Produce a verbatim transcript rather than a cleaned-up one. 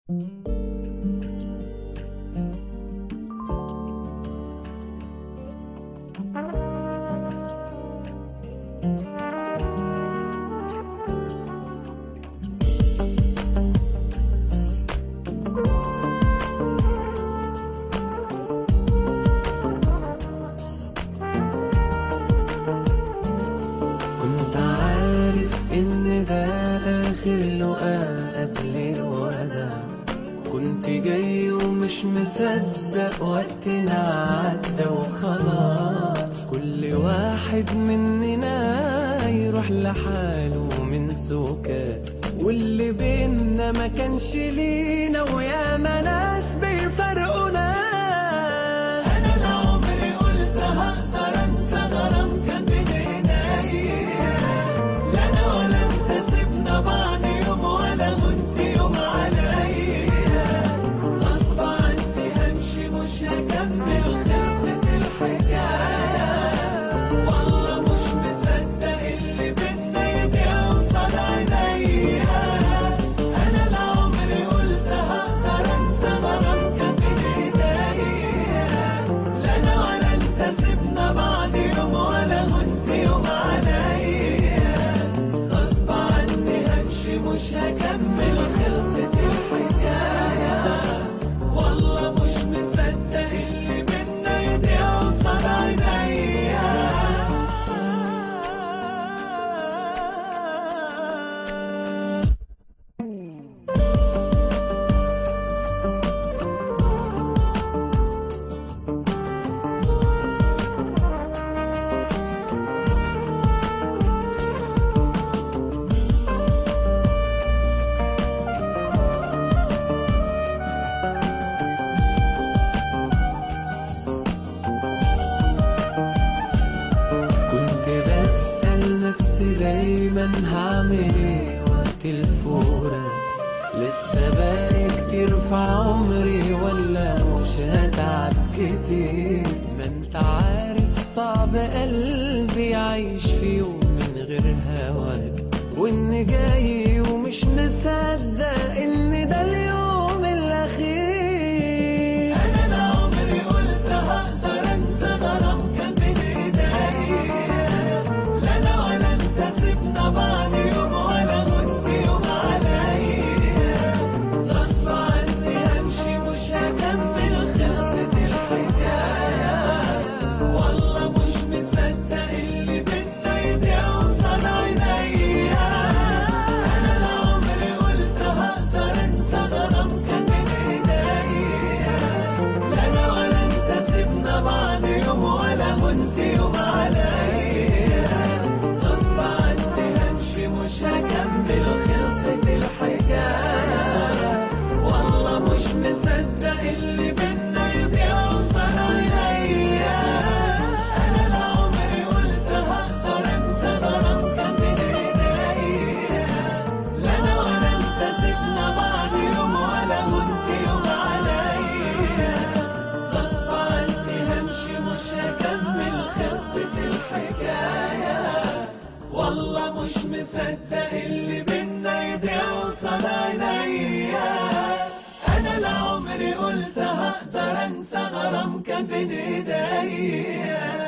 كنت عارف ان ده اخر لقاء قبل الوداع، كنت جاي ومش مصدق وقتنا عدى وخلاص. كل واحد مننا يروح لحاله من سكات، واللي بينا ما كانش لينا وياما ناس بيفرقونا. انا لا عمري قلت هقدر انسى غرام كان بين ايديا، لا انا ولا انت سيبنا بعض يوم ولا كنت يوم عليا. غصب عني همشي مش هكمل، خلصت الحكايه. والله مش مصدق اللي بينا يضيع قصاد عينيا. انا لا عمري قلت هقدر انسى غرام كان بين ايديا، لا انا ولا انت سيبنا بعض يوم ولا كنت يوم عليا. غصب عني همشي مش هكمل، خلصت الحكايه. والله مش مصدق اللي بينا يضيع قصاد عينيا. كنت بسأل نفسي دايما هعمل ايه وقت الفراق، لسه باقي كتير في عمري ولا مش هتعب كتير. ما انت عارف صعب قلبي عايش في يوم من غير هواك، وان جاي ومش مصدق ان ده اليوم الاخير. انا لا عمري قلت هقدر انسى غرام كان بين ايديا، لا انا ولا انت سيبنا بعض يوم ولا كنت يوم عليا. غصب عني همشي مش هكمل، خلصت الحكايه. والله مش مصدق اللي بينا يضيع قصاد عينيا. انا لا عمري قلت هقدر انسى غرام كان بين ايديا، لا انا ولا انت سيبنا بعض يوم ولا كنت يوم عليا. غصب عني همشي مش هكمل، خلصت الحكايه. والله مش مصدق اللي بينا يضيع قصاد عينيا. انا لا عمري قلت هقدر انسى غرام كان بين ايديا، لا انا ولا انت سيبنا بعض يوم ولا كنت يوم عليا. غصب عني همشي مش هكمل، خلصت الحكايه. والله مش مصدق اللي بينا يضيع قصاد عينيا. انا لا عمري قلت هقدر انسى غرام كان بين ايديا،